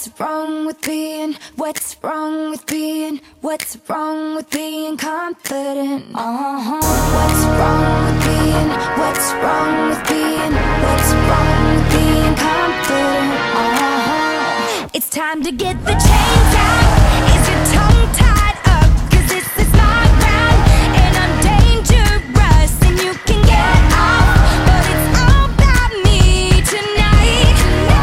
What's wrong with being, what's wrong with being, what's wrong with being confident? What's wrong with being, what's wrong with being, what's wrong with being confident? It's time to get the chains out. Is your tongue tied up? 'Cause this is my round, and I'm dangerous, and you can get off, but it's all about me tonight.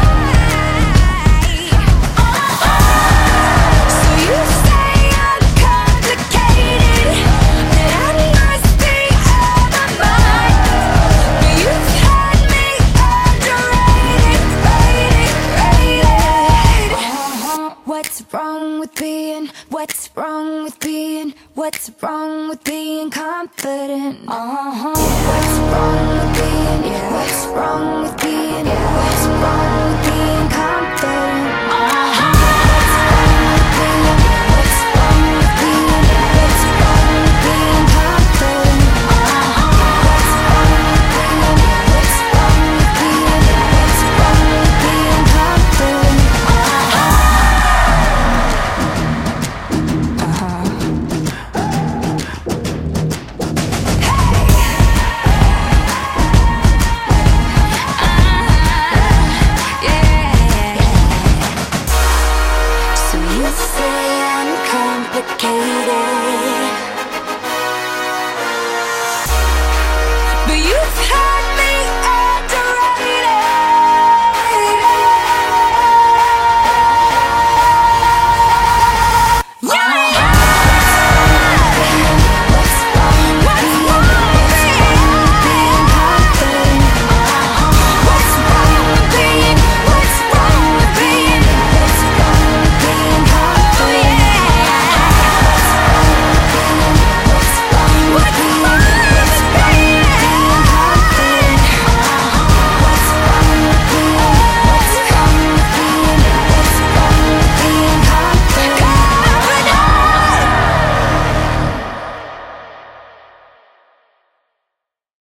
So you say I'm complicated, that I must be out of my mind, but you've had me underrated, rated. What's wrong with being, what's wrong with being, what's wrong with being confident? What's wrong with being, what's wrong with being, what's wrong